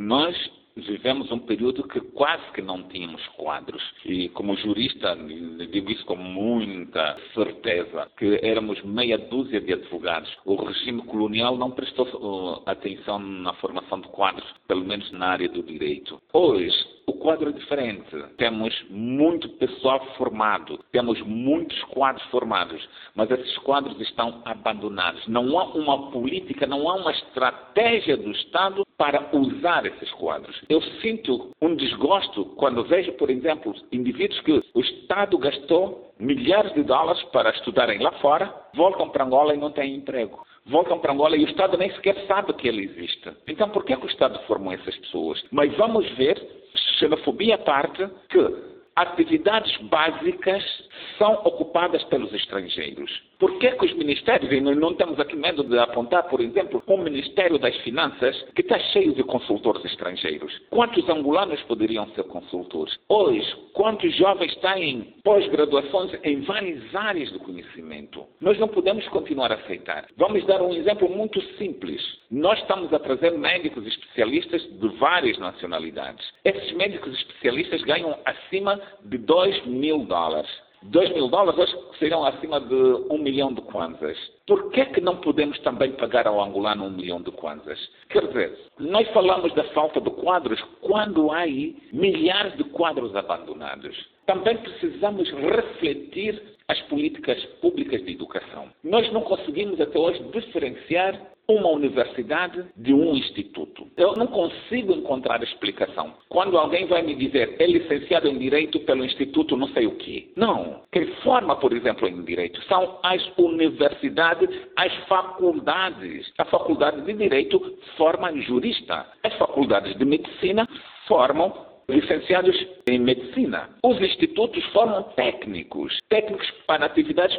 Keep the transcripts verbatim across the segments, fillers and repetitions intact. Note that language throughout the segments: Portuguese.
Nós vivemos um período que quase que não tínhamos quadros. E como jurista, digo isso com muita certeza, que éramos meia dúzia de advogados. O regime colonial não prestou uh, atenção na formação de quadros, pelo menos na área do direito. Hoje, o quadro é diferente. Temos muito pessoal formado, temos muitos quadros formados, mas esses quadros estão abandonados. Não há uma política, não há uma estratégia do Estado para usar esses quadros. Eu sinto um desgosto quando vejo, por exemplo, indivíduos que o Estado gastou milhares de dólares para estudarem lá fora, voltam para Angola e não têm emprego. Voltam para Angola e o Estado nem sequer sabe que ele existe. Então, por que, que o Estado formou essas pessoas? Mas vamos ver, xenofobia à parte, que atividades básicas são ocupadas pelos estrangeiros. Por que que os ministérios, e não temos aqui medo de apontar, por exemplo, o Ministério das Finanças, que está cheio de consultores estrangeiros? Quantos angolanos poderiam ser consultores? Hoje, quantos jovens têm pós-graduações em várias áreas do conhecimento? Nós não podemos continuar a aceitar. Vamos dar um exemplo muito simples. Nós estamos a trazer médicos especialistas de várias nacionalidades. Esses médicos especialistas ganham acima de dois mil dólares. dois mil dólares hoje serão acima de um milhão de kwanzas. Por que que não podemos também pagar ao angolano um milhão de kwanzas? Quer dizer, nós falamos da falta de quadros quando há aí milhares de quadros abandonados. Também precisamos refletir as políticas públicas de educação. Nós não conseguimos até hoje diferenciar uma universidade de um instituto. Eu não consigo encontrar explicação. Quando alguém vai me dizer é licenciado em Direito pelo Instituto não sei o quê. Não. Quem forma, por exemplo, em Direito são as universidades, as faculdades. A faculdade de Direito forma jurista. As faculdades de Medicina formam licenciados em Medicina. Os institutos formam técnicos. Técnicos para atividades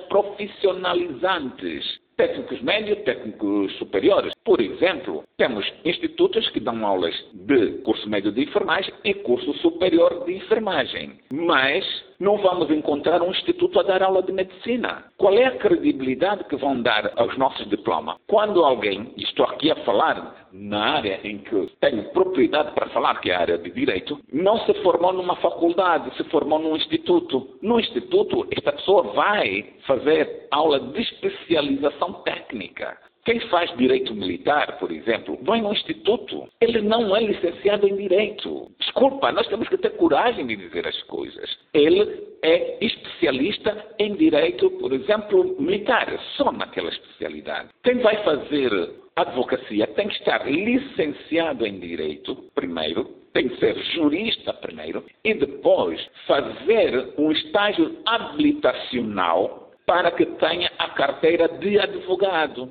profissionalizantes. Técnicos médios, técnicos superiores. Por exemplo, temos institutos que dão aulas de curso médio de enfermagem e curso superior de enfermagem. Mas não vamos encontrar um instituto a dar aula de medicina. Qual é a credibilidade que vão dar aos nossos diplomas? Quando alguém, estou aqui a falar na área em que tenho propriedade para falar, que é a área de Direito, não se formou numa faculdade, se formou num instituto. No instituto, esta pessoa vai fazer aula de especialização técnica. Quem faz Direito Militar, por exemplo, vai num instituto. Ele não é licenciado em Direito. Desculpa, nós temos que ter coragem de dizer as coisas. Ele é especialista em Direito, por exemplo, Militar, só naquela especialidade. Quem vai fazer advocacia tem que estar licenciado em Direito, primeiro, tem que ser jurista primeiro, e depois fazer um estágio habilitacional para que tenha a carteira de advogado.